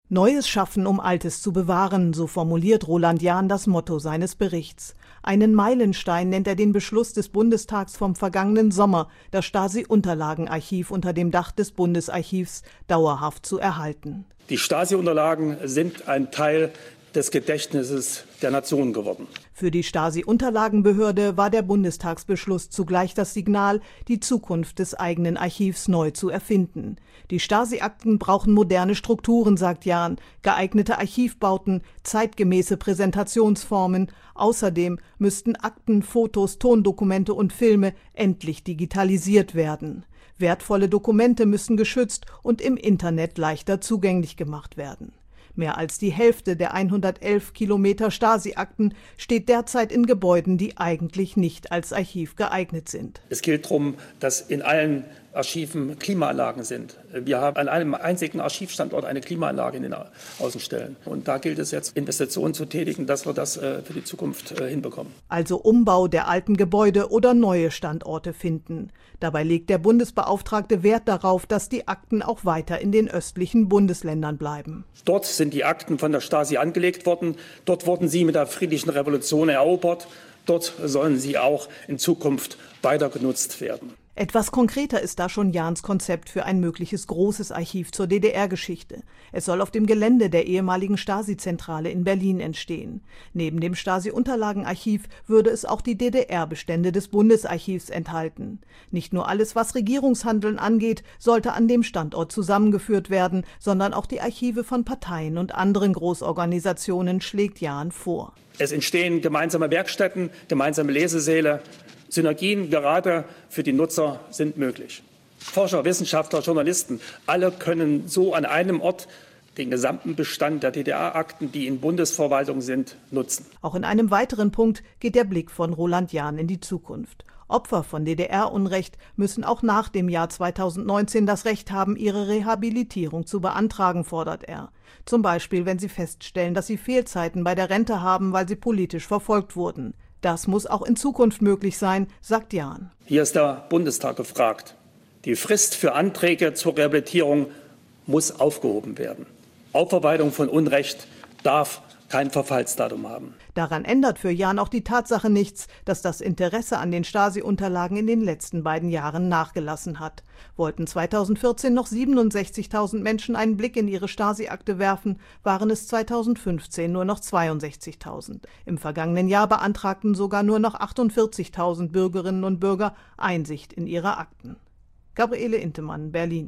Neues schaffen, um Altes zu bewahren, so formuliert Roland Jahn das Motto seines Berichts. Einen Meilenstein nennt er den Beschluss des Bundestags vom vergangenen Sommer, das Stasi-Unterlagenarchiv unter dem Dach des Bundesarchivs dauerhaft zu erhalten. Die Stasi-Unterlagen sind ein Teil des Gedächtnisses der Nation geworden. Für die Stasi-Unterlagenbehörde war der Bundestagsbeschluss zugleich das Signal, die Zukunft des eigenen Archivs neu zu erfinden. Die Stasi-Akten brauchen moderne Strukturen, sagt Jahn, geeignete Archivbauten, zeitgemäße Präsentationsformen. Außerdem müssten Akten, Fotos, Tondokumente und Filme endlich digitalisiert werden. Wertvolle Dokumente müssen geschützt und im Internet leichter zugänglich gemacht werden. Mehr als die Hälfte der 111 Kilometer Stasi-Akten steht derzeit in Gebäuden, die eigentlich nicht als Archiv geeignet sind. Es geht darum, dass in allen Archiven Klimaanlagen sind. Wir haben an einem einzigen Archivstandort eine Klimaanlage in den Außenstellen. Und da gilt es jetzt, Investitionen zu tätigen, dass wir das für die Zukunft hinbekommen. Also Umbau der alten Gebäude oder neue Standorte finden. Dabei legt der Bundesbeauftragte Wert darauf, dass die Akten auch weiter in den östlichen Bundesländern bleiben. Dort sind die Akten von der Stasi angelegt worden. Dort wurden sie mit der friedlichen Revolution erobert. Dort sollen sie auch in Zukunft weiter genutzt werden. Etwas konkreter ist da schon Jahns Konzept für ein mögliches großes Archiv zur DDR-Geschichte. Es soll auf dem Gelände der ehemaligen Stasi-Zentrale in Berlin entstehen. Neben dem Stasi-Unterlagenarchiv würde es auch die DDR-Bestände des Bundesarchivs enthalten. Nicht nur alles, was Regierungshandeln angeht, sollte an dem Standort zusammengeführt werden, sondern auch die Archive von Parteien und anderen Großorganisationen, schlägt Jahn vor. Es entstehen gemeinsame Werkstätten, gemeinsame Lesesäle. Synergien gerade für die Nutzer sind möglich. Forscher, Wissenschaftler, Journalisten, alle können so an einem Ort den gesamten Bestand der DDR-Akten, die in Bundesverwaltung sind, nutzen. Auch in einem weiteren Punkt geht der Blick von Roland Jahn in die Zukunft. Opfer von DDR-Unrecht müssen auch nach dem Jahr 2019 das Recht haben, ihre Rehabilitierung zu beantragen, fordert er. Zum Beispiel, wenn sie feststellen, dass sie Fehlzeiten bei der Rente haben, weil sie politisch verfolgt wurden. Das muss auch in Zukunft möglich sein, sagt Jahn. Hier ist der Bundestag gefragt. Die Frist für Anträge zur Rehabilitierung muss aufgehoben werden. Aufarbeitung von Unrecht darf kein Verfallsdatum haben. Daran ändert für Jahn auch die Tatsache nichts, dass das Interesse an den Stasi-Unterlagen in den letzten beiden Jahren nachgelassen hat. Wollten 2014 noch 67.000 Menschen einen Blick in ihre Stasi-Akte werfen, waren es 2015 nur noch 62.000. Im vergangenen Jahr beantragten sogar nur noch 48.000 Bürgerinnen und Bürger Einsicht in ihre Akten. Gabriele Intemann, Berlin.